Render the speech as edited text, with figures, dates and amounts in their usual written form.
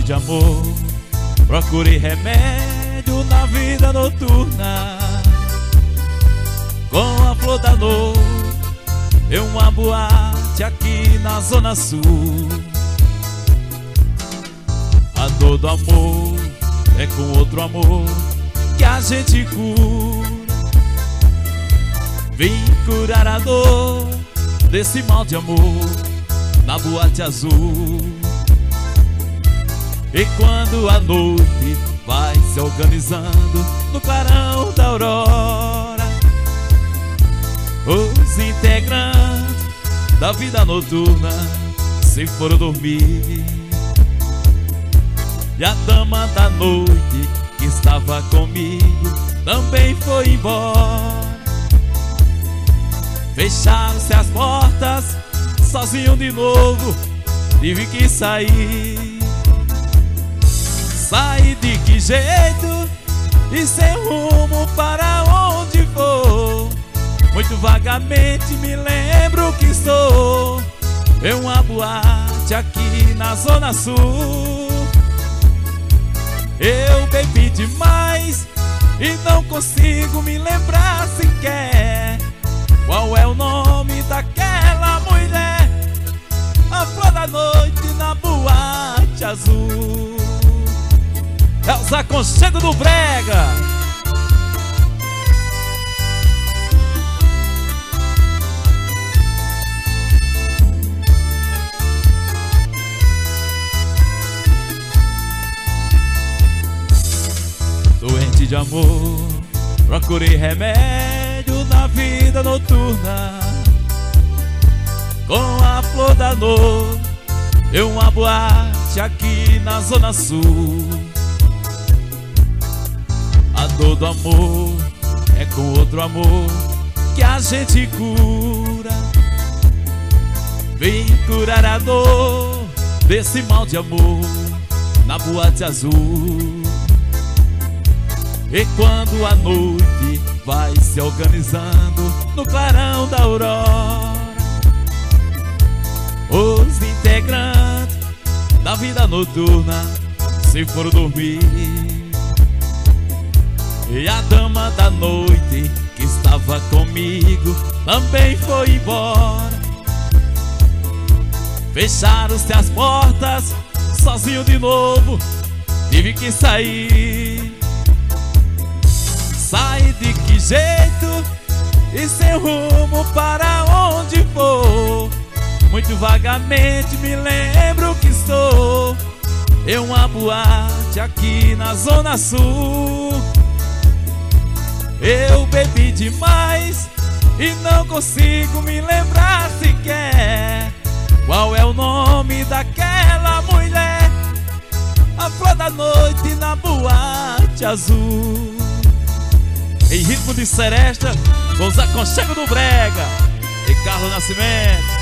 de amor, procurei remédio na vida noturna. Com a flor da noite, em uma boate aqui na Zona Sul. A dor do amor é com outro amor que a gente cura. Vim curar a dor desse mal de amor na boate azul. E quando a noite vai se organizando no clarão da aurora, os integrantes da vida noturna se foram dormir. E a dama da noite que estava comigo também foi embora. Fecharam-se as portas, sozinho de novo, tive que sair. Saí de que jeito e sem rumo para onde vou? Muito vagamente me lembro que estou em uma boate aqui na Zona Sul. Eu bebi demais e não consigo me lembrar sequer qual é o nome daquela mulher. A flor da noite na boate azul. É os aconchegos do brega. Doente de amor, procurei remédio na vida noturna. Com a flor da noite, em uma boate aqui na Zona Sul. A dor do amor é com outro amor que a gente cura. Vim curar a dor desse mal de amor na boate azul. E quando a noite vai se organizando no clarão da aurora, os integrantes da vida noturna se foram dormir. E a dama da noite que estava comigo também foi embora. Fecharam-se as portas, sozinho de novo, tive que sair. Saí de que jeito e sem rumo para onde vou? Muito vagamente me lembro que estou em uma boate aqui na Zona Sul. Eu bebi demais e não consigo me lembrar sequer qual é o nome daquela mulher. A flor da noite na boate azul. Em ritmo de seresta, com os aconchegos do brega e Carlos Nascimento.